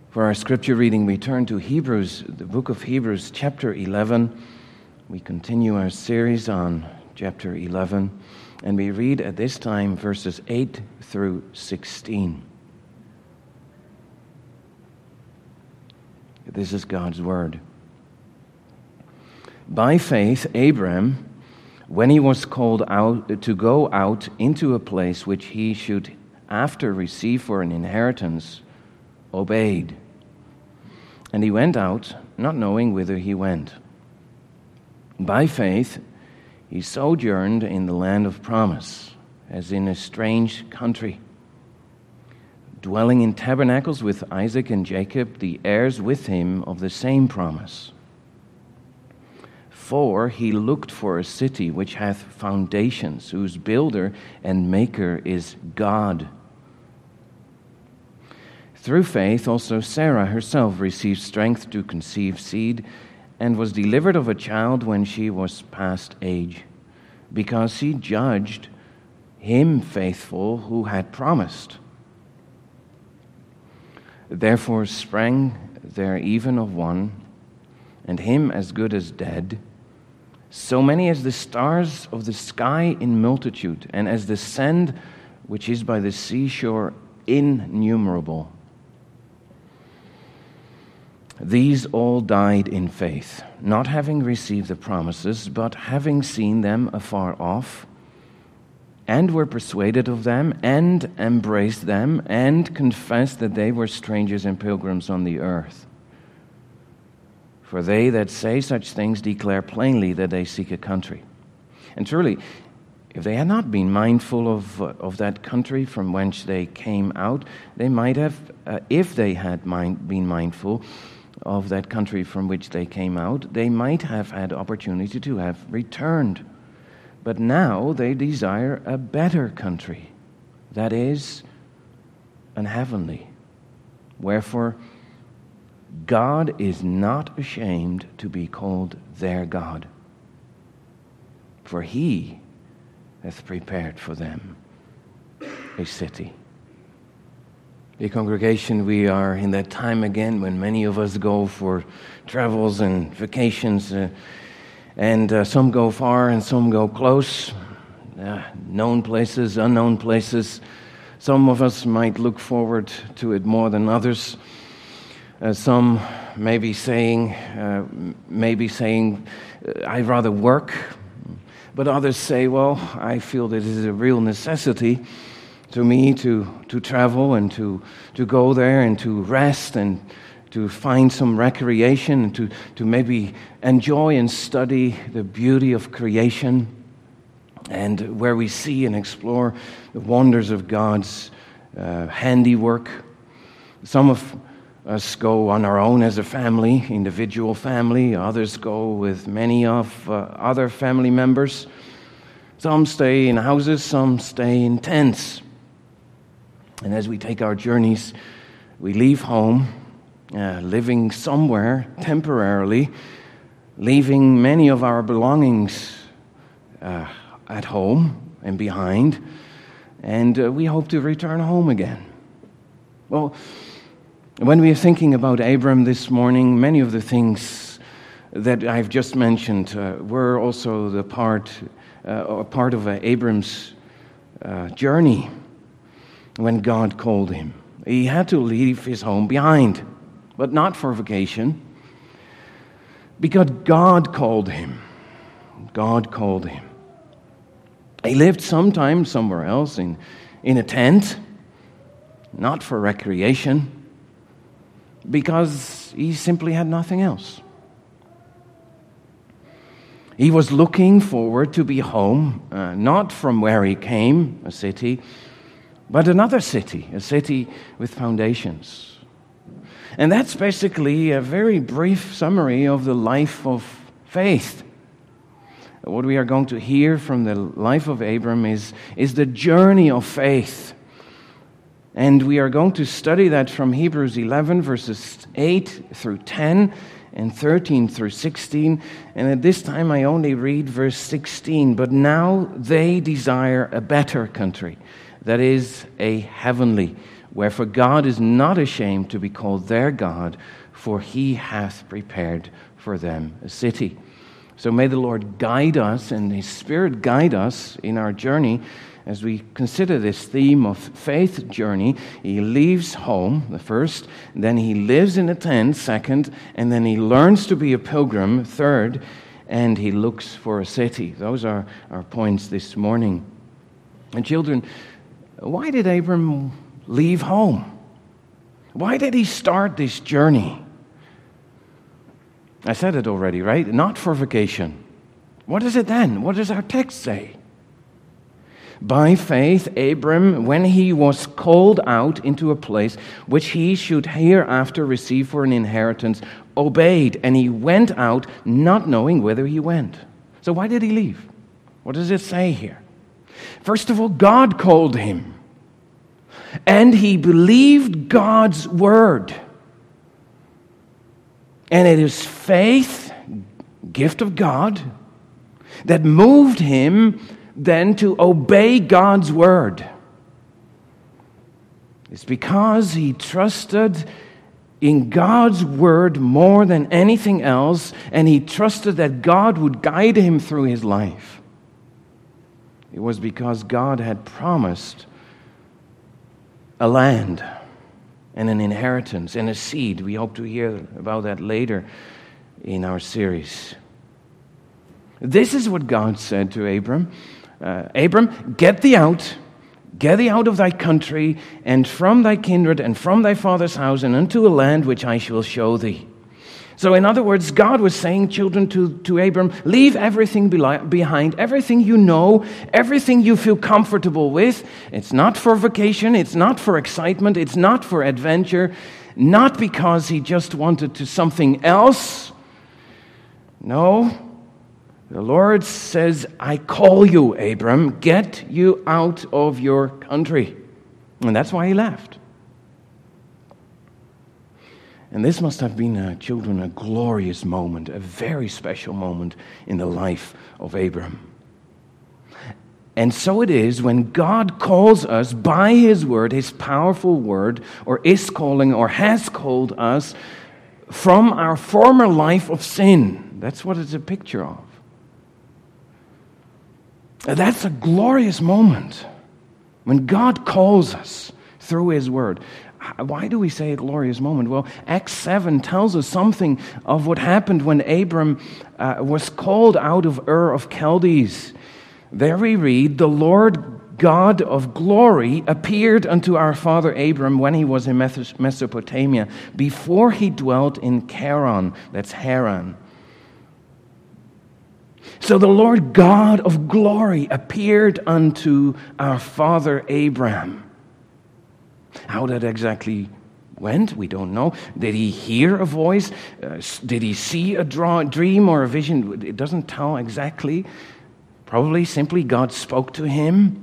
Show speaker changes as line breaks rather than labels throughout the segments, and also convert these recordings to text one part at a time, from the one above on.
For our scripture reading, we turn to Hebrews, the book of Hebrews, chapter 11. We continue our series on chapter 11, and we read at this time verses 8 through 16. This is God's word. By faith, Abram, when he was called out to go out into a place which he should after receive for an inheritance, obeyed. And he went out, not knowing whither he went. By faith, he sojourned in the land of promise, as in a strange country, dwelling in tabernacles with Isaac and Jacob, the heirs with him of the same promise. For he looked for a city which hath foundations, whose builder and maker is God. Through faith also Sarah herself received strength to conceive seed, and was delivered of a child when she was past age, because she judged him faithful who had promised. Therefore sprang there even of one, and him as good as dead, so many as the stars of the sky in multitude, and as the sand which is by the seashore innumerable. These all died in faith, not having received the promises, but having seen them afar off, and were persuaded of them, and embraced them, and confessed that they were strangers and pilgrims on the earth. For they that say such things declare plainly that they seek a country. And truly, if they had not been mindful of that country from whence they came out, they might have, if they had been mindful of that country from which they came out, they might have had opportunity to have returned. But now they desire a better country, that is, an heavenly. Wherefore, God is not ashamed to be called their God, for he hath prepared for them a city. Dear congregation, we are in that time again when many of us go for travels and vacations, and some go far and some go close, known places, unknown places. Some of us might look forward to it more than others. Some may be saying, I'd rather work, but others say, well, I feel that it is a real necessity to me to travel and to go there and to rest and to find some recreation and to maybe enjoy and study the beauty of creation, and where we see and explore the wonders of God's handiwork. Some of us go on our own as a family, individual family. Others go with many of other family members. Some stay in houses, some stay in tents. And as we take our journeys, we leave home, living somewhere temporarily, leaving many of our belongings at home and behind, and we hope to return home again. Well, when we are thinking about Abram this morning, many of the things that I've just mentioned were also the part of Abram's journey. When God called him, he had to leave his home behind, but not for vacation, because God called him. God called him. He lived sometimes somewhere else in a tent, not for recreation, because he simply had nothing else. He was looking forward to be home, not from where he came, a city, but another city, a city with foundations. And that's basically a very brief summary of the life of faith. What we are going to hear from the life of Abram is the journey of faith. And we are going to study that from Hebrews 11, verses 8 through 10, and 13 through 16. And at this time I only read verse 16. But now they desire a better country, that is, a heavenly Wherefore God is not ashamed to be called their God, for he hath prepared for them a city. So may the Lord guide us and his Spirit guide us in our journey as we consider this theme of faith journey. He leaves home, the first, then he lives in a tent, second, and then he learns to be a pilgrim, third, and he looks for a city. Those are our points this morning. And children, why did Abram leave home? Why did he start this journey? I said it already, right? Not for vacation. What is it then? What does our text say? By faith, Abram, when he was called out into a place which he should hereafter receive for an inheritance, obeyed, and he went out not knowing whither he went. So why did he leave? What does it say here? First of all, God called him, and he believed God's word. And it is faith, gift of God, that moved him then to obey God's word. It's because he trusted in God's word more than anything else, and he trusted that God would guide him through his life. It was because God had promised a land and an inheritance and a seed. We hope to hear about that later in our series. This is what God said to Abram. Abram, get thee out of thy country, and from thy kindred, and from thy father's house, and unto a land which I shall show thee. So in other words, God was saying, children, to Abram, leave everything behind, everything you know, everything you feel comfortable with. It's not for vacation, it's not for excitement, it's not for adventure, not because he just wanted to something else. No, the Lord says, I call you, Abram, get you out of your country. And that's why he left. And this must have been, children, a glorious moment, a very special moment in the life of Abram. And so it is when God calls us by his word, his powerful word, or is calling or has called us from our former life of sin. That's what it's a picture of. That's a glorious moment when God calls us through his word. Why do we say a glorious moment? Well, Acts 7 tells us something of what happened when Abram was called out of Ur of Chaldees. There we read, the Lord God of glory appeared unto our father Abram when he was in Mesopotamia, before he dwelt in Charan, that's Haran. So the Lord God of glory appeared unto our father Abram. How that exactly went, we don't know. Did he hear a voice? Did he see a dream or a vision? It doesn't tell exactly. Probably simply God spoke to him.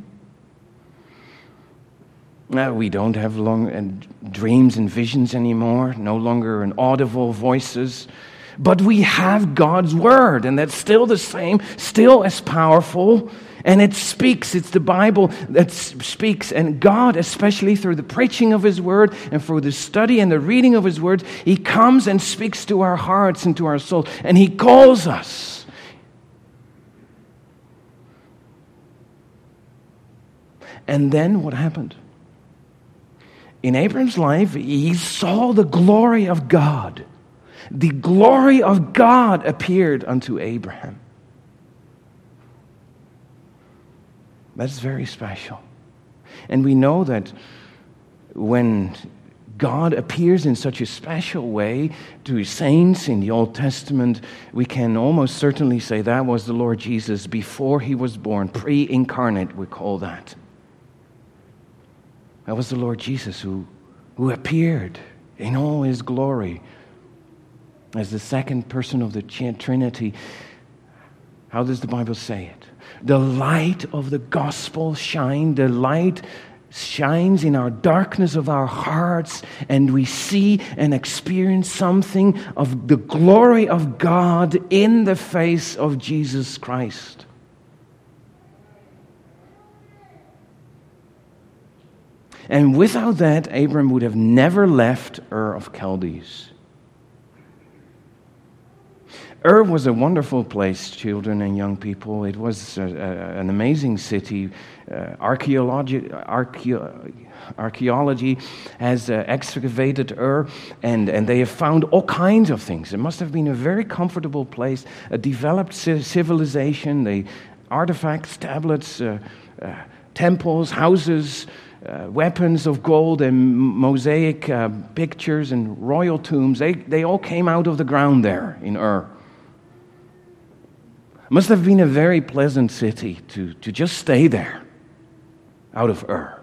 We don't have long dreams and visions anymore, no longer an audible voices. But we have God's word, and that's still the same, still as powerful. And it speaks. It's the Bible that speaks. And God, especially through the preaching of his word and through the study and the reading of his word, he comes and speaks to our hearts and to our soul. And he calls us. And then what happened? In Abram's life, he saw the glory of God. The glory of God appeared unto Abraham. That's very special. And we know that when God appears in such a special way to his saints in the Old Testament, we can almost certainly say that was the Lord Jesus before he was born, pre-incarnate, we call that. That was the Lord Jesus who appeared in all his glory as the second person of the Trinity. How does the Bible say it? The light of the gospel shines. The light shines in our darkness of our hearts, and we see and experience something of the glory of God in the face of Jesus Christ. And without that, Abram would have never left Ur of Chaldees. Ur was a wonderful place, children and young people. It was an amazing city. Archaeology has excavated Ur, and they have found all kinds of things. It must have been a very comfortable place, a developed civilization, artifacts, tablets, temples, houses, weapons of gold and mosaic pictures and royal tombs. They all came out of the ground there in Ur. Must have been a very pleasant city to just stay there, out of Ur.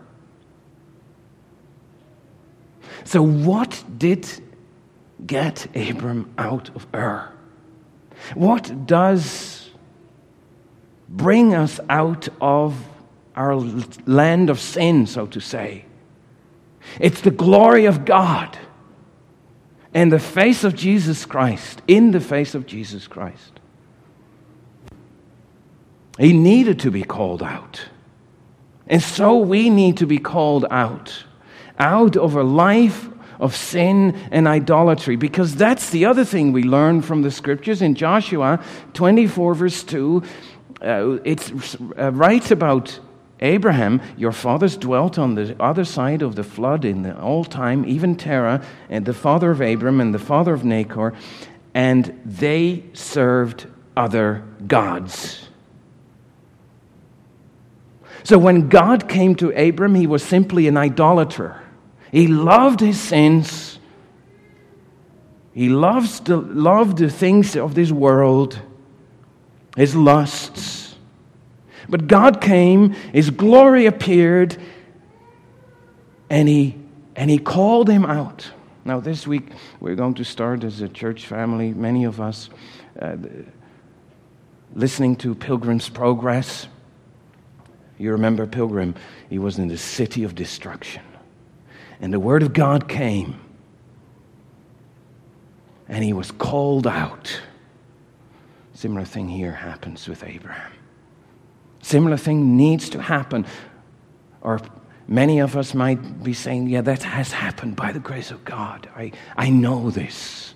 So what did get Abram out of Ur? What does bring us out of our land of sin, so to say? It's the glory of God and the face of Jesus Christ, in the face of Jesus Christ. He needed to be called out. And so we need to be called out of a life of sin and idolatry. Because that's the other thing we learn from the Scriptures. In Joshua 24 verse 2, it writes about Abraham, your fathers dwelt on the other side of the flood in the old time, even Terah, and the father of Abram and the father of Nahor, and they served other gods. So when God came to Abram, he was simply an idolater. He loved his sins. He loved the things of this world, his lusts. But God came, his glory appeared, and he called him out. Now this week we're going to start as a church family, many of us, listening to Pilgrim's Progress. You remember Pilgrim, he was in the city of destruction. And the word of God came. And he was called out. Similar thing here happens with Abraham. Similar thing needs to happen. Or many of us might be saying, yeah, that has happened by the grace of God. I know this.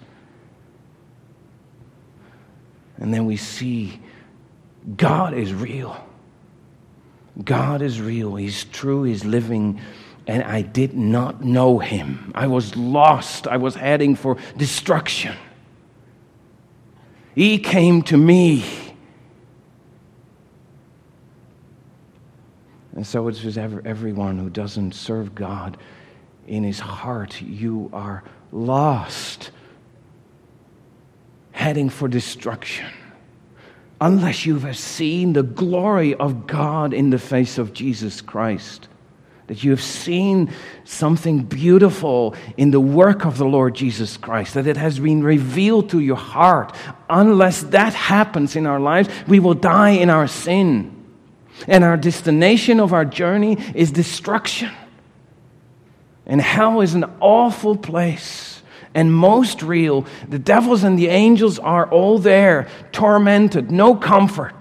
And then we see God is real. God is real. He's true. He's living. And I did not know him. I was lost. I was heading for destruction. He came to me. And so it's with everyone who doesn't serve God in his heart. You are lost, heading for destruction. Unless you have seen the glory of God in the face of Jesus Christ. That you have seen something beautiful in the work of the Lord Jesus Christ. That it has been revealed to your heart. Unless that happens in our lives, we will die in our sin. And our destination of our journey is destruction. And hell is an awful place. And most real. The devils and the angels are all there, tormented, no comfort.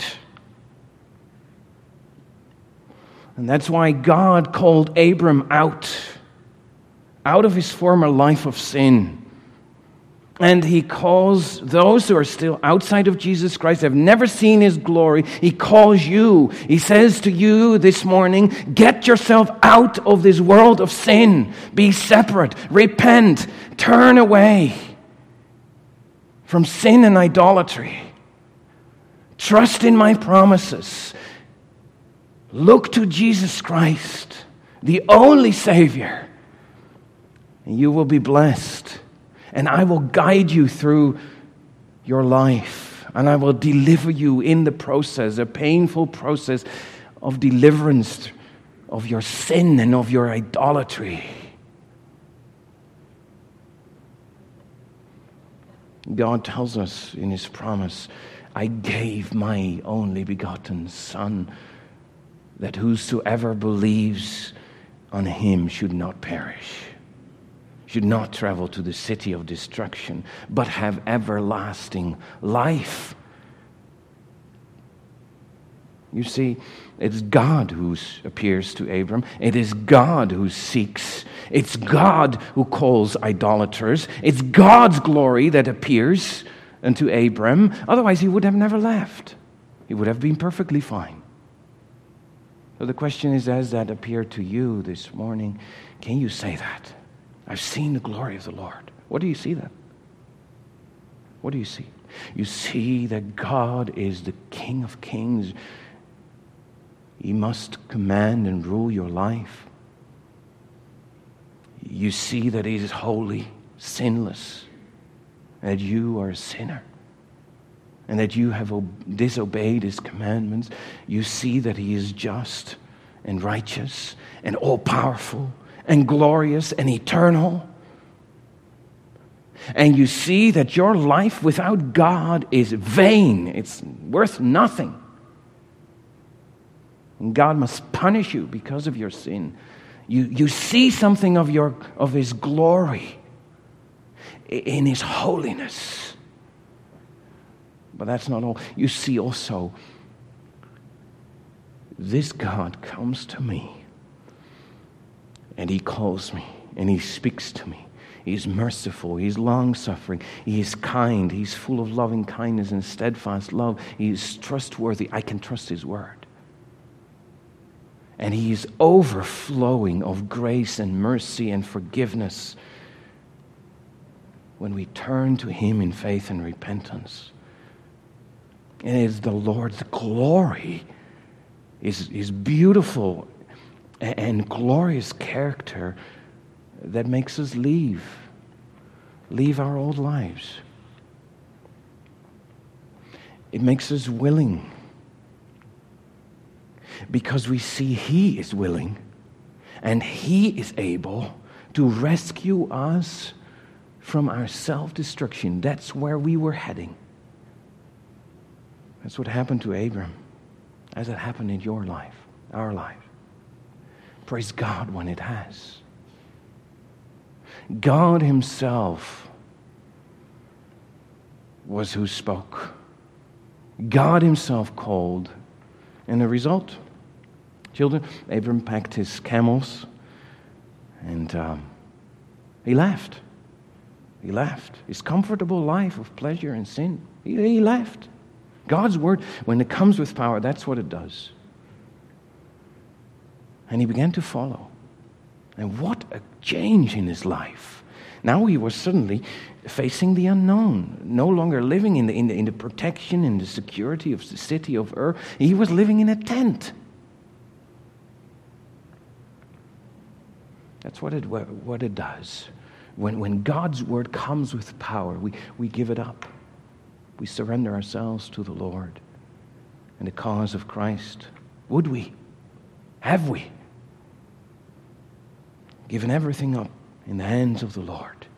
And that's why God called Abram out of his former life of sin. And he calls those who are still outside of Jesus Christ, have never seen his glory. He calls you. He says to you this morning, get yourself out of this world of sin. Be separate. Repent. Turn away from sin and idolatry. Trust in my promises. Look to Jesus Christ, the only Savior, and you will be blessed. And I will guide you through your life. And I will deliver you in the process, a painful process of deliverance of your sin and of your idolatry. God tells us in his promise, I gave my only begotten Son, that whosoever believes on him should not perish. Should not travel to the city of destruction, but have everlasting life. You see, it's God who appears to Abram. It is God who seeks. It's God who calls idolaters. It's God's glory that appears unto Abram. Otherwise, he would have never left. He would have been perfectly fine. So the question is, has that appeared to you this morning? Can you say that? I've seen the glory of the Lord. What do you see then? What do you see? You see that God is the King of Kings. He must command and rule your life. You see that He is holy, sinless, that you are a sinner, and that you have disobeyed His commandments. You see that He is just and righteous and all-powerful and glorious and eternal. And you see that your life without God is vain. It's worth nothing. And God must punish you because of your sin. You see something of His glory in His holiness. But that's not all. You see also, this God comes to me, and He calls me, and He speaks to me. He's merciful. He's long-suffering. He is kind. He's full of loving kindness and steadfast love. He is trustworthy. I can trust His word. And He is overflowing of grace and mercy and forgiveness when we turn to Him in faith and repentance. And it is the Lord's glory, His beautiful and glorious character that makes us leave our old lives. It makes us willing, because we see He is willing and He is able to rescue us from our self-destruction. That's where we were heading. That's what happened to Abram, as it happened in your life, our life. Praise God when it has. God Himself was who spoke. God Himself called. And the result, children, Abram packed his camels and he left. He left. His comfortable life of pleasure and sin. He left. God's word, when it comes with power, that's what it does. And he began to follow. And what a change in his life. Now he was suddenly facing the unknown, no longer living in the protection and the security of the city of Ur. He was living in a tent. That's what it does. When God's word comes with power, we give it up. We surrender ourselves to the Lord and the cause of Christ. Would we? Have we? Given everything up in the hands of the Lord.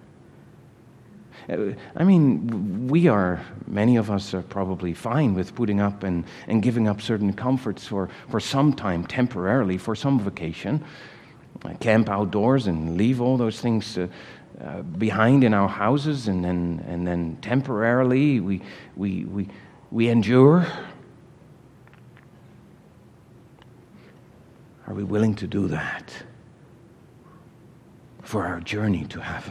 I mean, many of us are probably fine with putting up and giving up certain comforts for some time, temporarily, for some vacation. Camp outdoors and leave all those things behind in our houses, and then temporarily we endure. Are we willing to do that for our journey to heaven?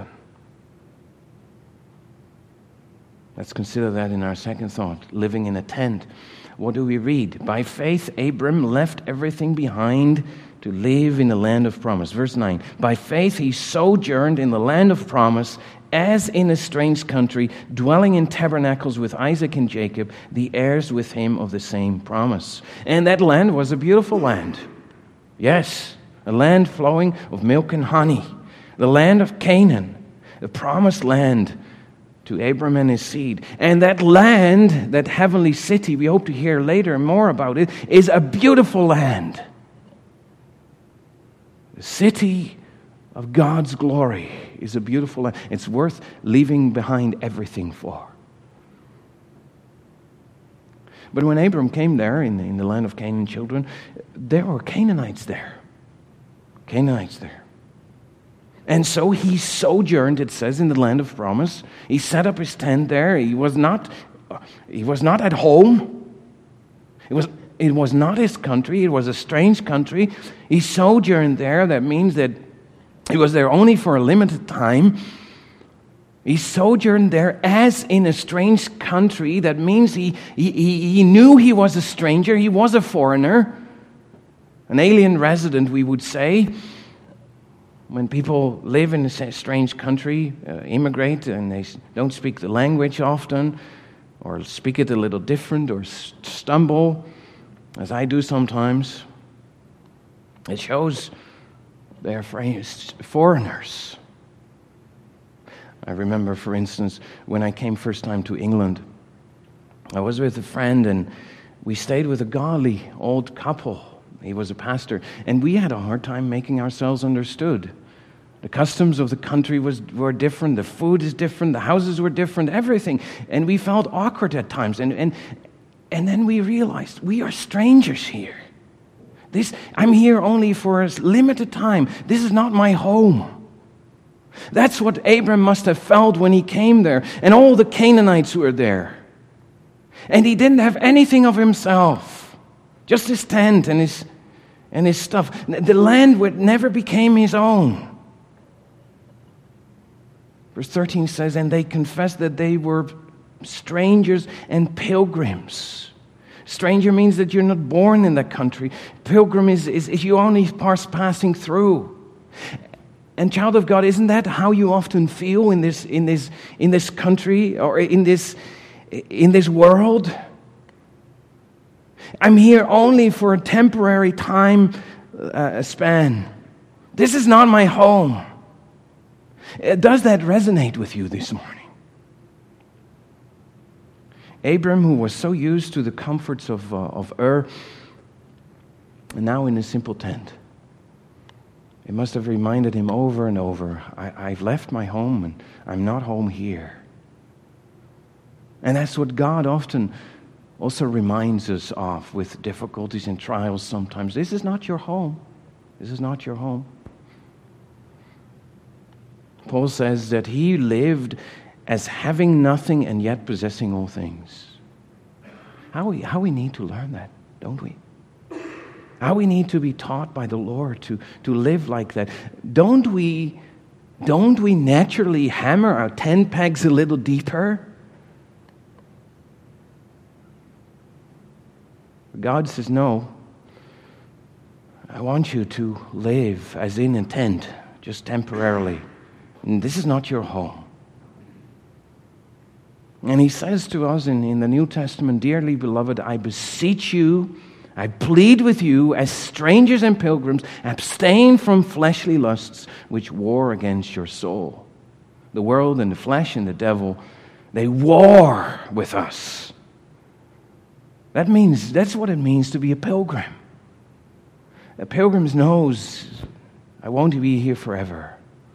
Let's consider that in our second thought, living in a tent. What do we read? By faith, Abram left everything behind to live in the land of promise. Verse 9, by faith he sojourned in the land of promise as in a strange country, dwelling in tabernacles with Isaac and Jacob, the heirs with him of the same promise. And that land was a beautiful land. Yes, a land flowing of milk and honey. The land of Canaan, the promised land to Abram and his seed. And that land, that heavenly city, we hope to hear later more about it, is a beautiful land. The city of God's glory is a beautiful land. It's worth leaving behind everything for. But when Abram came there in the land of Canaan, children, there were Canaanites there. Canaanites there. And so he sojourned, it says, in the land of promise. He set up his tent there. He was not at home. It was not his country. It was a strange country. He sojourned there. That means that he was there only for a limited time. He sojourned there as in a strange country. That means he knew he was a stranger. He was a foreigner, an alien resident, we would say. When people live in a strange country, immigrate, and they don't speak the language often, or speak it a little different, or stumble, as I do sometimes, it shows they're foreigners. I remember, for instance, when I came first time to England, I was with a friend, and we stayed with a godly old couple. He was a pastor, and we had a hard time making ourselves understood. The customs of the country were different, the food is different, the houses were different, everything. And we felt awkward at times. And then we realized we are strangers here. I'm here only for a limited time. This is not my home. That's what Abram must have felt when he came there. And all the Canaanites who were there. And he didn't have anything of himself. Just his tent and his stuff. The land never became his own. Verse 13 says, and they confessed that they were strangers and pilgrims. Stranger means that you're not born in that country. Pilgrim is you only passing through. And child of God, isn't that how you often feel in this country or in this world? I'm here only for a temporary time span. This is not my home. Does that resonate with you this morning? Abram, who was so used to the comforts of Ur, and now in a simple tent. It must have reminded him over and over, I've left my home and I'm not home here. And that's what God often also reminds us of with difficulties and trials sometimes. This is not your home. This is not your home. Paul says that he lived as having nothing and yet possessing all things. How we need to learn that, don't we? How we need to be taught by the Lord to live like that. Don't we naturally hammer our tent pegs a little deeper? God says, no. I want you to live as in a tent, just temporarily. And this is not your home. And he says to us in the New Testament, dearly beloved, I beseech you, I plead with you, as strangers and pilgrims, abstain from fleshly lusts which war against your soul. The world and the flesh and the devil, they war with us. That's what it means to be a pilgrim. A pilgrim knows, I won't be here forever.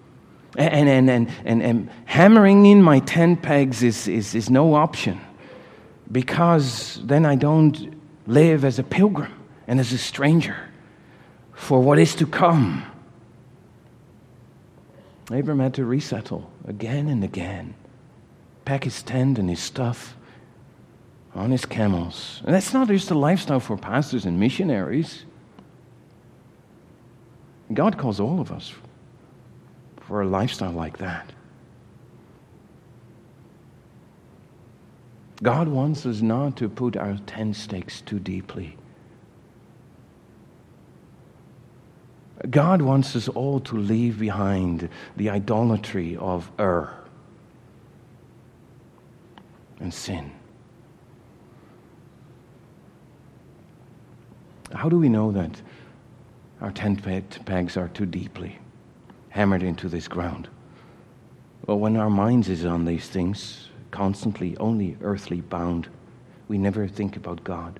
And hammering in my tent pegs is no option, because then I don't live as a pilgrim and as a stranger for what is to come. Abram had to resettle again and again, pack his tent and his stuff on his camels. And that's not just a lifestyle for pastors and missionaries. God calls all of us for a lifestyle like that. God wants us not to put our tent stakes too deeply. God wants us all to leave behind the idolatry of Ur and sin. How do we know that our tent pegs are too deeply hammered into this ground? Well, when our minds is on these things, constantly only earthly bound, we never think about God.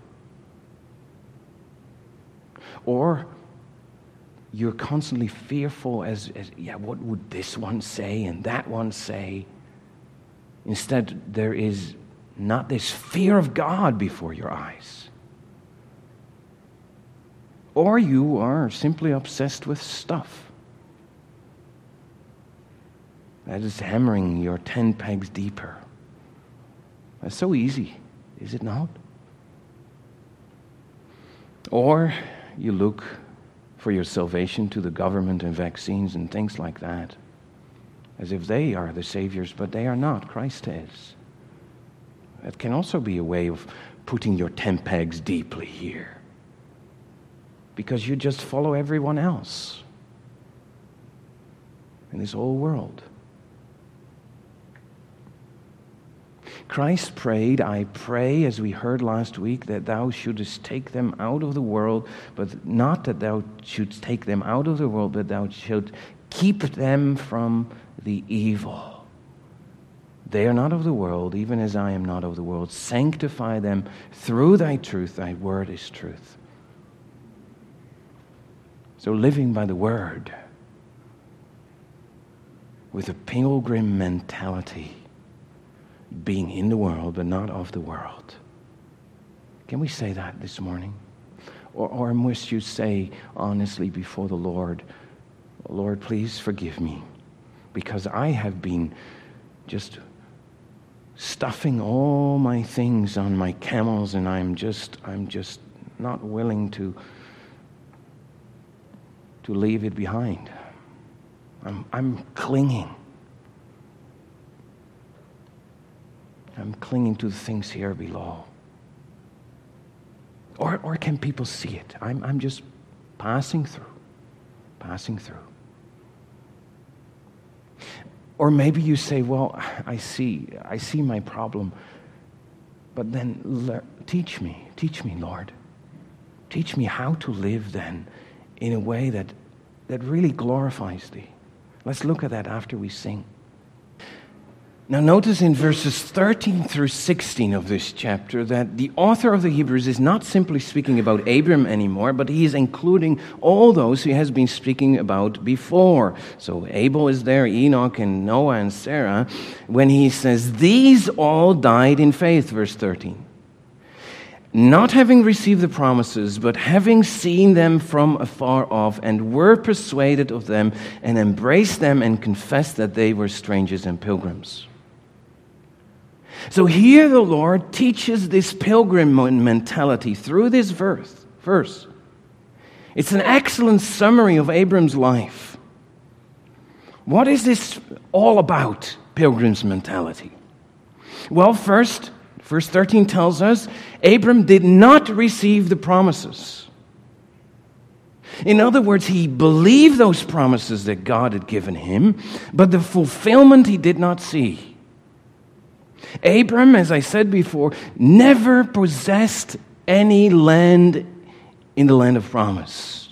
Or you're constantly fearful as what would this one say and that one say? Instead, there is not this fear of God before your eyes. Or you are simply obsessed with stuff. That is hammering your tent pegs deeper. That's so easy, is it not? Or you look for your salvation to the government and vaccines and things like that, as if they are the saviors, but they are not. Christ is. That can also be a way of putting your tent pegs deeply here, because you just follow everyone else in this whole world. Christ prayed, I pray, as we heard last week, that thou shouldest take them out of the world, but not that thou shouldst take them out of the world, but thou shouldst keep them from the evil. They are not of the world, even as I am not of the world. Sanctify them through thy truth. Thy word is truth. So living by the word with a pilgrim mentality, being in the world but not of the world. Can we say that this morning? Or must you say honestly before the Lord, Lord, please forgive me, because I have been just stuffing all my things on my camels, and I'm just not willing to leave it behind. I'm clinging. I'm clinging to the things here below. Or can people see it? I'm just passing through. Or maybe you say, well, I see my problem, but then teach me, Lord. Teach me how to live then in a way that really glorifies Thee. Let's look at that after we sing. Now notice in verses 13 through 16 of this chapter that the author of the Hebrews is not simply speaking about Abram anymore, but he is including all those he has been speaking about before. So Abel is there, Enoch and Noah and Sarah, when he says, these all died in faith, verse 13. Not having received the promises, but having seen them from afar off, and were persuaded of them, and embraced them, and confessed that they were strangers and pilgrims. So here the Lord teaches this pilgrim mentality through this verse. It's an excellent summary of Abram's life. What is this all about, pilgrim's mentality? Well, first, verse 13 tells us, Abram did not receive the promises. In other words, he believed those promises that God had given him, but the fulfillment he did not see. Abram, as I said before, never possessed any land in the land of promise.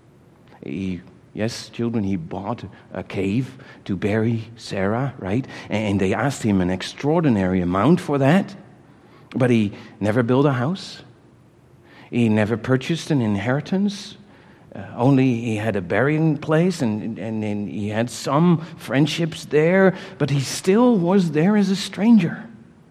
Yes, children, he bought a cave to bury Sarah, right? And they asked him an extraordinary amount for that. But he never built a house. He never purchased an inheritance. Only he had a burying place, and he had some friendships there, but he still was there as a stranger.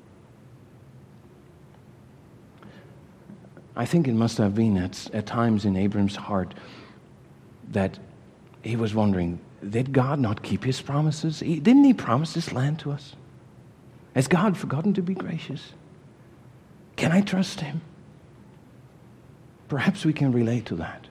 I think it must have been at times in Abram's heart that he was wondering, did God not keep his promises? Didn't he promise this land to us? Has God forgotten to be gracious? Can I trust him? Perhaps we can relate to that.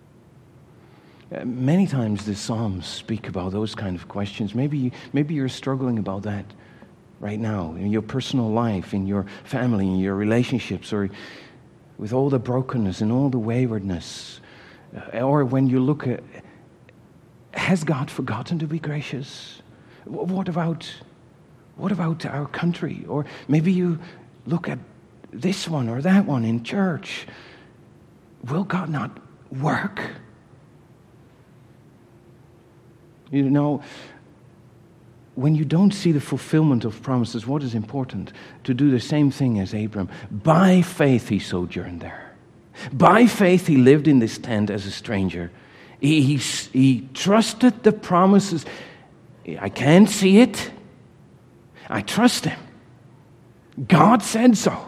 Many times the Psalms speak about those kind of questions. Maybe you're struggling about that right now in your personal life, in your family, in your relationships, or with all the brokenness and all the waywardness. Or when you look at, has God forgotten to be gracious? What about our country? Or maybe you look at this one or that one in church. Will God not work? You know, when you don't see the fulfillment of promises, what is important? To do the same thing as Abram. By faith he sojourned there. By faith he lived in this tent as a stranger. He trusted the promises. I can't see it. I trust him. God said so.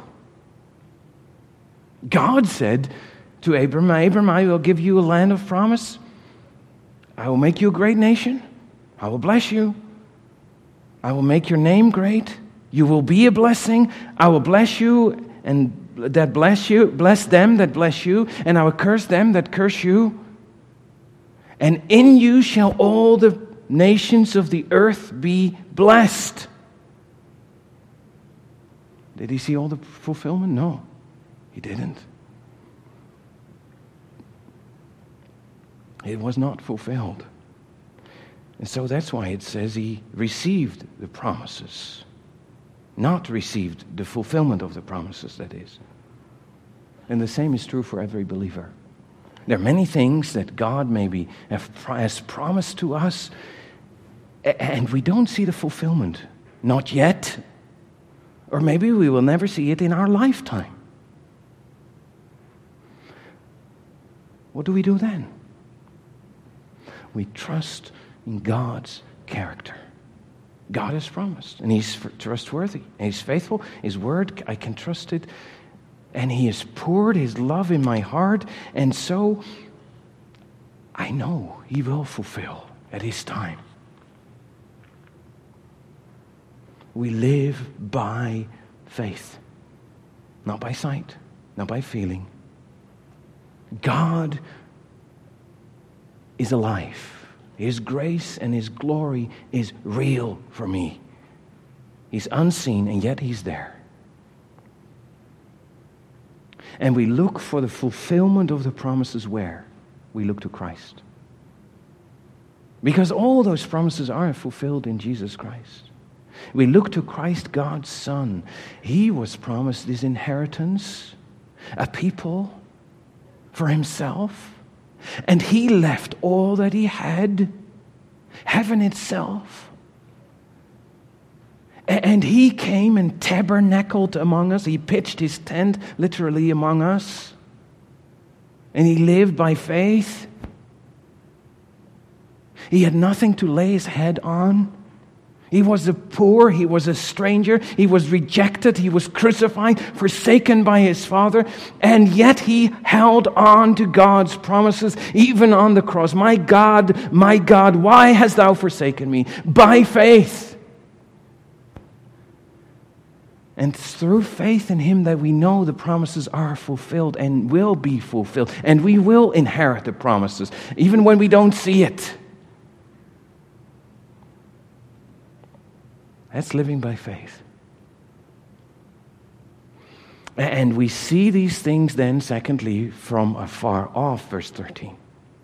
God said to Abram, Abram, I will give you a land of promise. I will make you a great nation. I will bless you. I will make your name great. You will be a blessing. I will bless you and that bless you, bless them that bless you, and I will curse them that curse you. And in you shall all the nations of the earth be blessed. Did he see all the fulfillment? No, he didn't. It was not fulfilled. And so that's why it says he received the promises. Not received the fulfillment of the promises, that is. And the same is true for every believer. There are many things that God maybe has promised to us, and we don't see the fulfillment. Not yet. Or maybe we will never see it in our lifetime. What do we do then? We trust in God's character. God has promised, and He's trustworthy, and He's faithful. His word, I can trust it. And He has poured His love in my heart, and so I know He will fulfill at His time. We live by faith, not by sight, not by feeling. God is alive. His grace and His glory is real for me. He's unseen, and yet He's there. And we look for the fulfillment of the promises where? We look to Christ. Because all those promises are fulfilled in Jesus Christ. We look to Christ, God's Son. He was promised this inheritance, a people for Himself. And He left all that He had, heaven itself. And He came and tabernacled among us. He pitched His tent literally among us. And He lived by faith. He had nothing to lay His head on. He was a poor, He was a stranger, He was rejected, He was crucified, forsaken by His Father, and yet He held on to God's promises even on the cross. My God, why hast Thou forsaken me? By faith. And through faith in Him that we know the promises are fulfilled and will be fulfilled, and we will inherit the promises, even when we don't see it. That's living by faith. And we see these things then, secondly, from afar off, verse 13.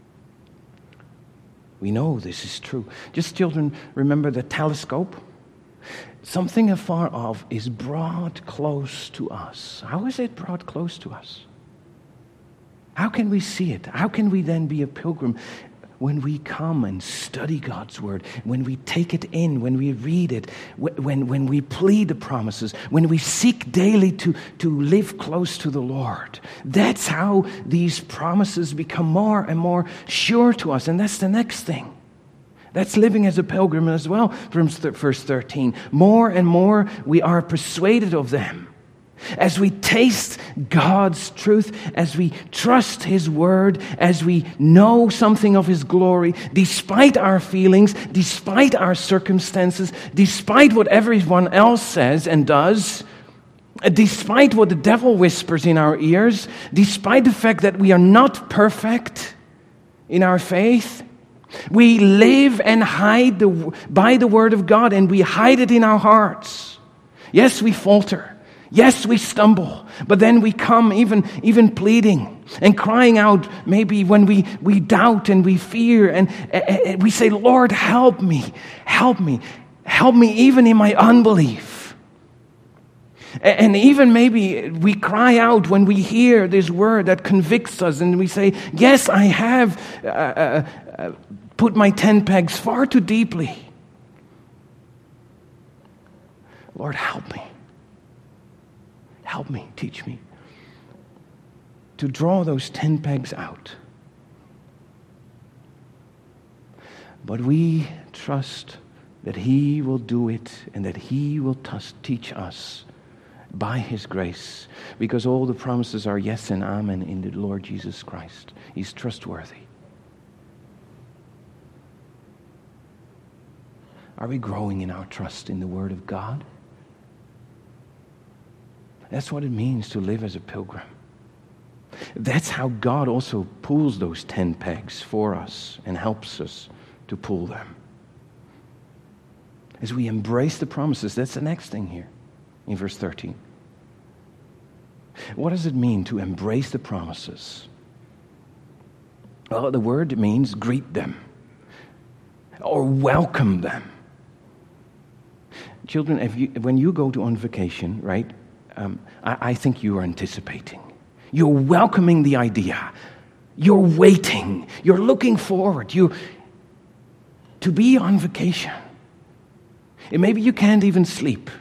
We know this is true. Just children, remember the telescope? Something afar off is brought close to us. How is it brought close to us? How can we see it? How can we then be a pilgrim? When we come and study God's Word, when we take it in, when we read it, when we plead the promises, when we seek daily to live close to the Lord. That's how these promises become more and more sure to us. And that's the next thing. That's living as a pilgrim as well, from verse 13. More and more we are persuaded of them. As we taste God's truth, as we trust His word, as we know something of His glory, despite our feelings, despite our circumstances, despite what everyone else says and does, despite what the devil whispers in our ears, despite the fact that we are not perfect in our faith, we live and hide by the word of God, and we hide it in our hearts. Yes, we falter. Yes, we stumble, but then we come even pleading and crying out, maybe when we doubt and we fear, and we say, Lord, help me even in my unbelief. And even maybe we cry out when we hear this word that convicts us, and we say, yes, I have put my tent pegs far too deeply. Lord, help me. Help me, teach me to draw those tent pegs out. But we trust that He will do it and that He will teach us by His grace, because all the promises are yes and amen in the Lord Jesus Christ. He's trustworthy. Are we growing in our trust in the Word of God? That's what it means to live as a pilgrim. That's how God also pulls those 10 pegs for us and helps us to pull them. As we embrace the promises, that's the next thing here in verse 13. What does it mean to embrace the promises? Well, the word means greet them or welcome them. Children, when you go on vacation, right, I think you are anticipating. You're welcoming the idea. You're waiting. You're looking forward. To be on vacation. And maybe you can't even sleep.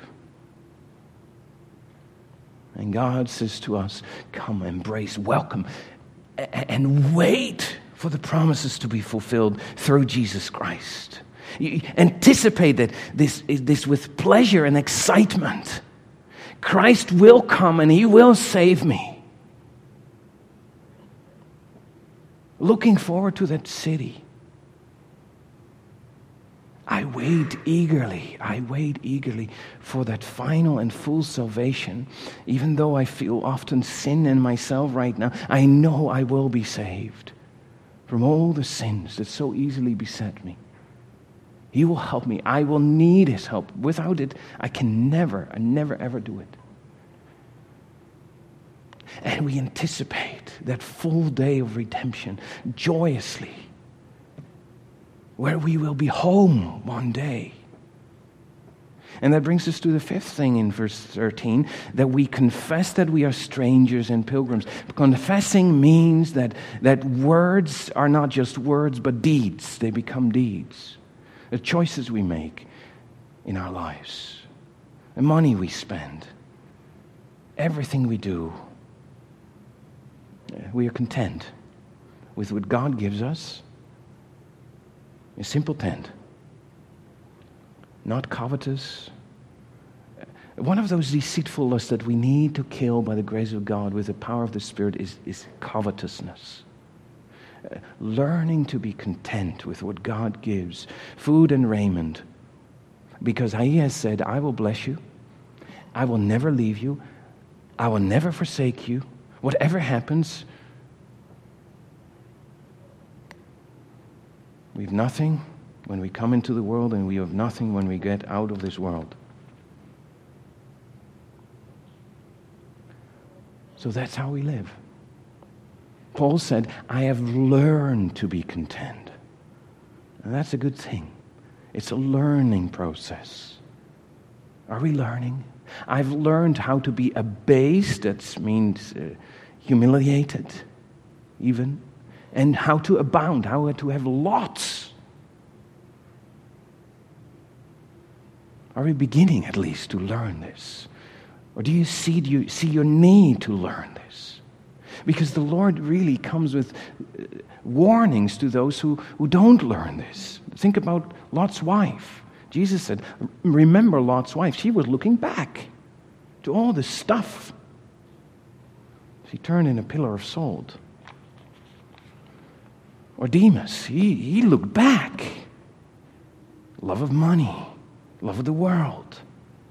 And God says to us, come, embrace, welcome, and wait for the promises to be fulfilled through Jesus Christ. You anticipate that this with pleasure and excitement. Christ will come and He will save me. Looking forward to that city. I wait eagerly for that final and full salvation. Even though I feel often sin in myself right now, I know I will be saved from all the sins that so easily beset me. He will help me. I will need His help. Without it, I never ever do it. And we anticipate that full day of redemption joyously, where we will be home one day. And that brings us to the fifth thing in verse 13, that we confess that we are strangers and pilgrims. Confessing means that words are not just words, but deeds. They become deeds. The choices we make in our lives, the money we spend, everything we do. We are content with what God gives us. A simple tent, not covetous. One of those deceitful lusts that we need to kill by the grace of God with the power of the Spirit is covetousness. Learning to be content with what God gives, food and raiment, because He has said, I will bless you, I will never leave you, I will never forsake you, whatever happens. We have nothing when we come into the world, and we have nothing when we get out of this world. So that's how we live. Paul said, I have learned to be content. And that's a good thing. It's a learning process. Are we learning? I've learned how to be abased, that means humiliated, even. And how to abound, how to have lots. Are we beginning at least to learn this? Or do you see your need to learn this? Because the Lord really comes with warnings to those who don't learn this. Think about Lot's wife. Jesus said, remember Lot's wife. She was looking back to all this stuff. She turned in a pillar of salt. Or Demas, he looked back. Love of money, love of the world.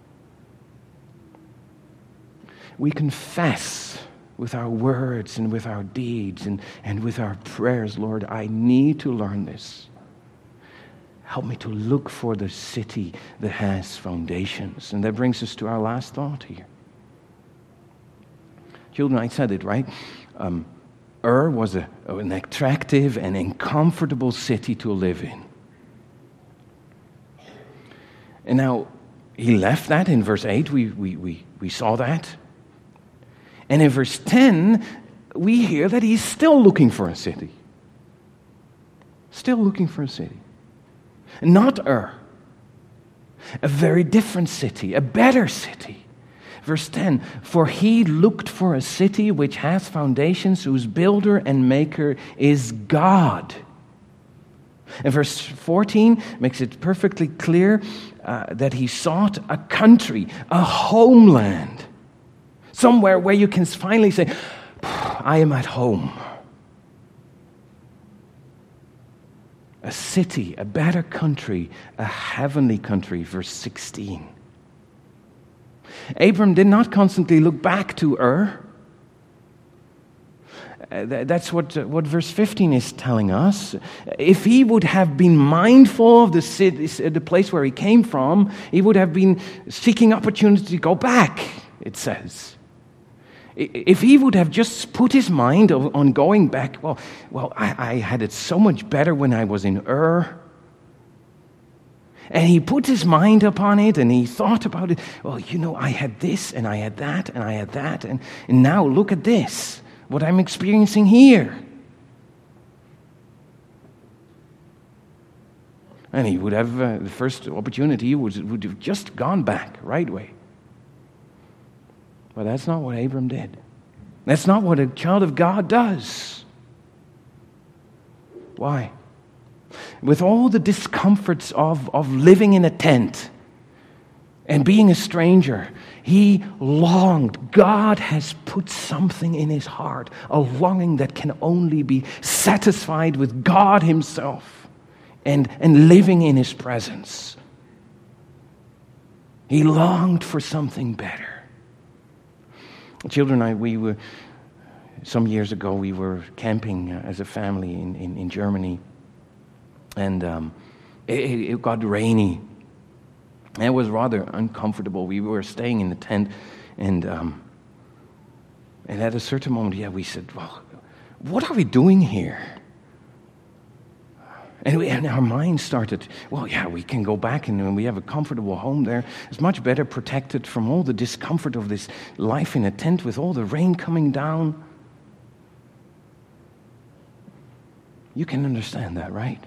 We confess with our words and with our deeds and with our prayers, Lord, I need to learn this. Help me to look for the city that has foundations. And that brings us to our last thought here. Children, I said it, right? Ur was an attractive and uncomfortable city to live in. And now, he left that in verse 8. We saw that. And in verse 10, we hear that he's still looking for a city. Still looking for a city. Not Ur. A very different city, a better city. Verse 10, for he looked for a city which has foundations, whose builder and maker is God. And verse 14 makes it perfectly clear that he sought a country, a homeland, somewhere where you can finally say, I am at home. A city, a better country, a heavenly country, verse 16. Abram did not constantly look back to Ur. That's what verse 15 is telling us. If he would have been mindful of the city, the place where he came from, he would have been seeking opportunity to go back, it says. If he would have just put his mind on going back, well, I had it so much better when I was in Ur. And he put his mind upon it, and he thought about it. Well, I had this, and I had that, and I had that, and now look at this, what I'm experiencing here. And he would have, the first opportunity, would have just gone back right away. But that's not what Abram did. That's not what a child of God does. Why? With all the discomforts of living in a tent and being a stranger, he longed. God has put something in his heart, a longing that can only be satisfied with God himself and living in his presence. He longed for something better. Children, we were, some years ago, we were camping as a family in Germany. And it got rainy. And it was rather uncomfortable. We were staying in the tent. And at a certain moment, we said, well, what are we doing here? And our minds started, we can go back and we have a comfortable home there. It's much better protected from all the discomfort of this life in a tent with all the rain coming down. You can understand that, right?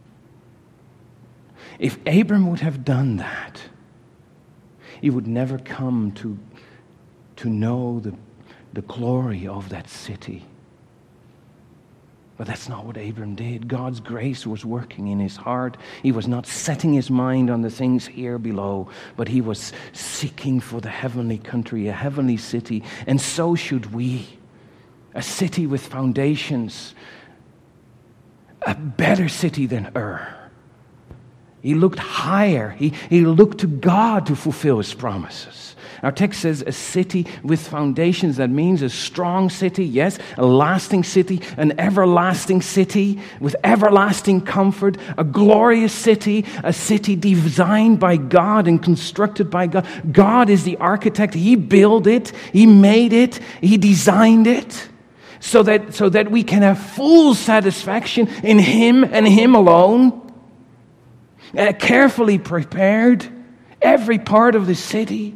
If Abram would have done that, he would never come to know the glory of that city. But that's not what Abram did. God's grace was working in his heart. He was not setting his mind on the things here below, but he was seeking for the heavenly country, a heavenly city. And so should we. A city with foundations. A better city than Ur. He looked higher. He looked to God to fulfill his promises. Our text says a city with foundations. That means a strong city, yes, a lasting city, an everlasting city with everlasting comfort, a glorious city, a city designed by God and constructed by God. God is the architect. He built it. He made it. He designed it so that we can have full satisfaction in Him and Him alone. Carefully prepared, every part of the city.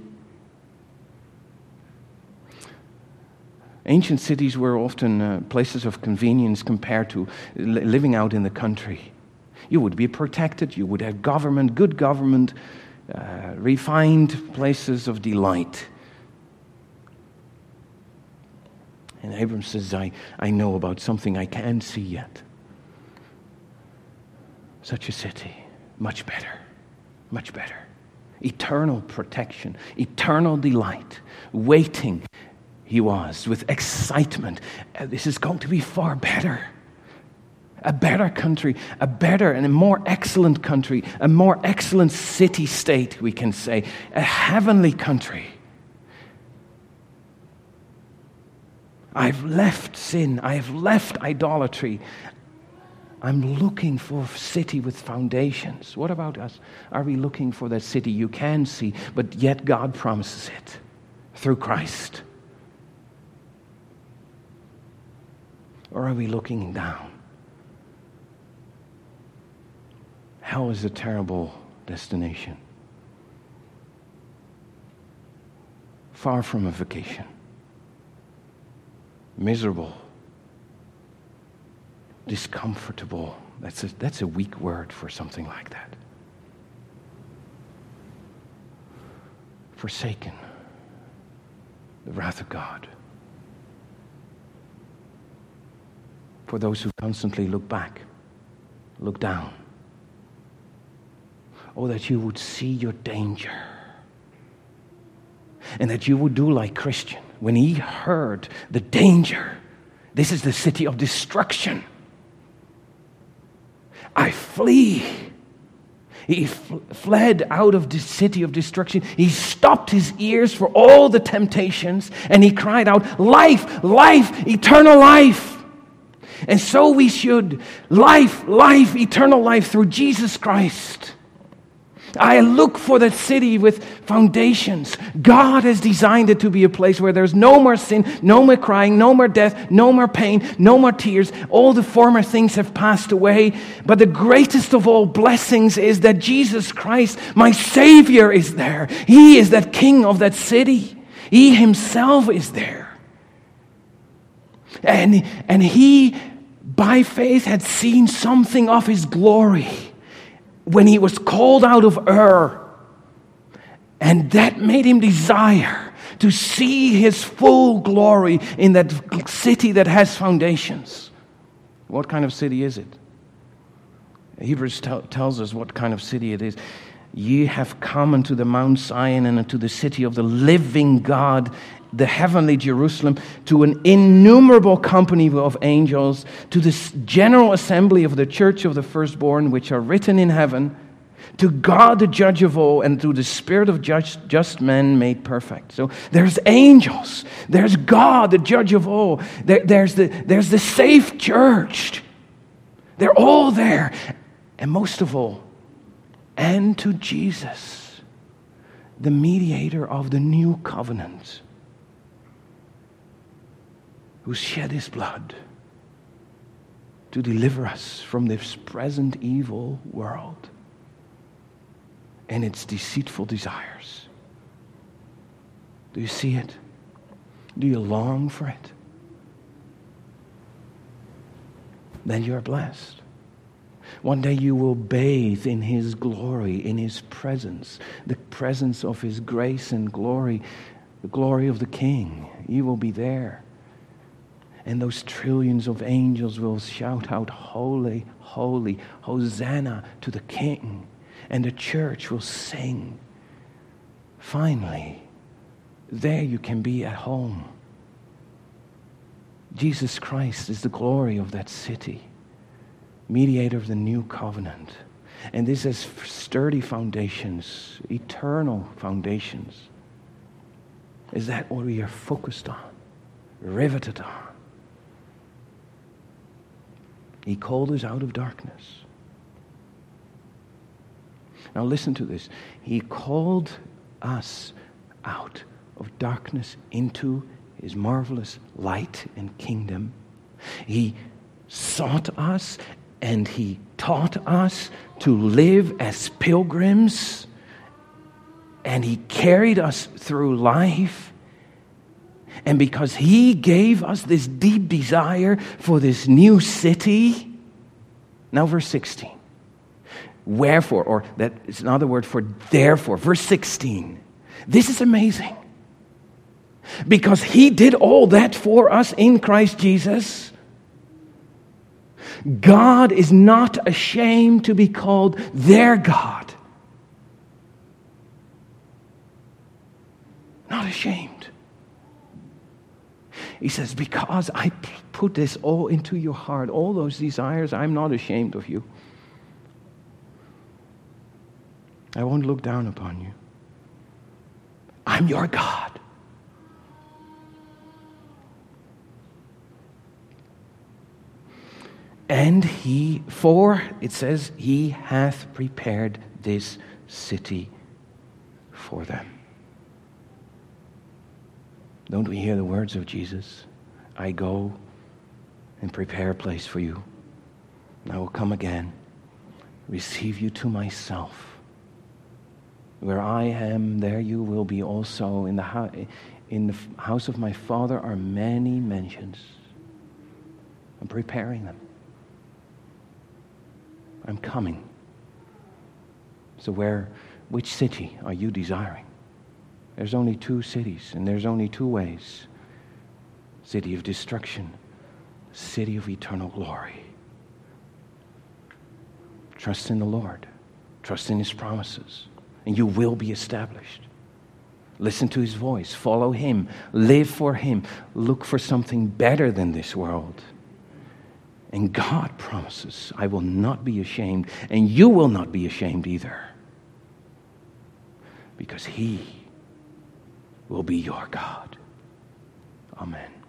Ancient cities were often places of convenience compared to living out in the country. You would be protected, you would have government, good government, refined places of delight. And Abram says, I know about something I can't see yet. Such a city. Much better, much better. Eternal protection, eternal delight, waiting he was with excitement. This is going to be far better. A better country, a better and a more excellent country, a more excellent city-state, we can say, a heavenly country. I've left sin, I've left idolatry. I'm looking for a city with foundations. What about us? Are we looking for that city you can see, but yet God promises it through Christ? Or are we looking down? Hell is a terrible destination. Far from a vacation. Miserable. Discomfortable. That's a weak word for something like that. Forsaken. The wrath of God. For those who constantly look back, look down. Oh, that you would see your danger. And that you would do like Christian. When he heard the danger, this is the city of destruction. I flee. He fled out of the city of destruction. He stopped his ears for all the temptations, and he cried out, life, life, eternal life. And so we should. Life, life, eternal life through Jesus Christ. I look for that city with foundations. God has designed it to be a place where there's no more sin, no more crying, no more death, no more pain, no more tears. All the former things have passed away. But the greatest of all blessings is that Jesus Christ, my Savior, is there. He is that King of that city. He himself is there. And he, by faith, had seen something of his glory when he was called out of Ur. And that made him desire to see his full glory in that city that has foundations. What kind of city is it? Hebrews tells us what kind of city it is. Ye have come unto the Mount Zion and unto the city of the living God, the heavenly Jerusalem, to an innumerable company of angels, to this general assembly of the church of the firstborn, which are written in heaven, to God the judge of all, and to the spirit of just men made perfect. So there's angels, there's God the judge of all, there's the safe church. They're all there. And most of all, and to Jesus, the mediator of the new covenant, who shed his blood to deliver us from this present evil world and its deceitful desires. Do you see it? Do you long for it? Then you're blessed. One day you will bathe in his glory, in his presence, the presence of his grace and glory, the glory of the King. You will be there. And those trillions of angels will shout out, holy, holy, Hosanna to the King. And the church will sing. Finally, there you can be at home. Jesus Christ is the glory of that city, mediator of the new covenant. And this has sturdy foundations, eternal foundations. Is that what we are focused on, riveted on? He called us out of darkness. Now listen to this. He called us out of darkness into his marvelous light and kingdom. He sought us and he taught us to live as pilgrims. And he carried us through life. And because he gave us this deep desire for this new city. Now verse 16. Wherefore, or that is another word for therefore. Verse 16. This is amazing. Because he did all that for us in Christ Jesus. God is not ashamed to be called their God. Not ashamed. He says, because I put this all into your heart, all those desires, I'm not ashamed of you. I won't look down upon you. I'm your God. And it says, he hath prepared this city for them. Don't we hear the words of Jesus? I go and prepare a place for you. And I will come again, receive you to myself. Where I am, there you will be also. In the house of my Father are many mansions. I'm preparing them. I'm coming. So which city are you desiring? There's only two cities, and there's only two ways. City of destruction, city of eternal glory. Trust in the Lord. Trust in his promises, and you will be established. Listen to his voice. Follow him. Live for him. Look for something better than this world. And God promises, I will not be ashamed, and you will not be ashamed either. Because He will be your God. Amen.